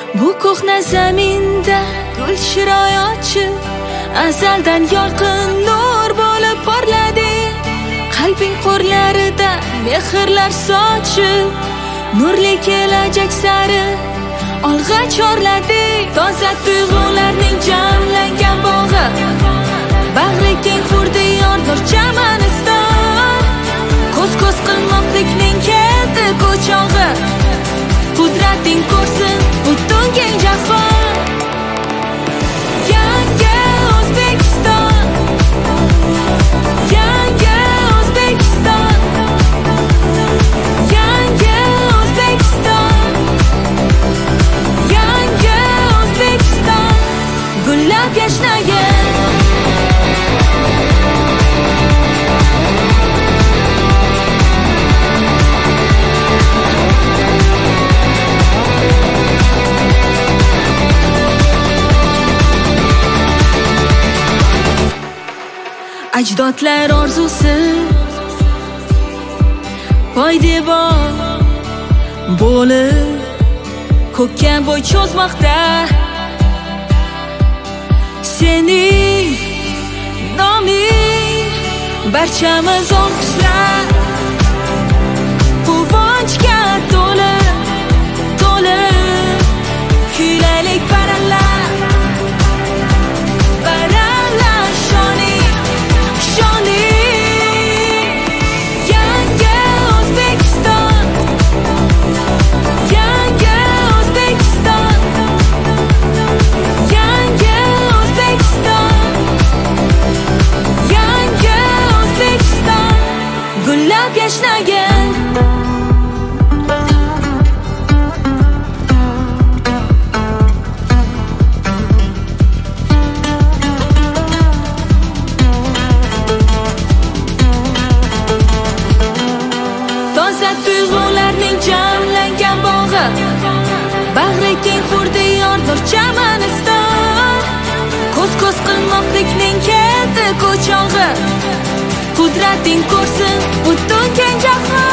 Bu ko'hna zaminda gul chiroyochi, azaldan yorqin nur bo'lib porladi. Qalbing qo'rlarida mehrlar sochib, nurli kelajak sari olg'a chorladi. Toza tuyg'ularning jamlangan bog'i, bag'ri keng xurdi yordir chamaniston. Ko'z-ko'z qilmoqlikning keldi ko'chog'i, qudrating ko'rsin butun keng jahon. Yangi O'zbekiston, yangi O'zbekiston, yangi O'zbekiston, yangi O'zbekiston, gullab yashnagan. Ajdodlar orzusi poydevor bo'lib ko'kka bo'y cho'zmoqda. Sening noming barchamiz olqishlar, quvonchga to'lib kuylaylik baralla. Yashnagan toza tuyg'ularning jamlangan bog'i, bag'ri keng xurdi yordir chamaniston. Ko'z-ko'z qilmoqlikning keldi ko'chog'i, qudrating ko'rsin butun keng jahon.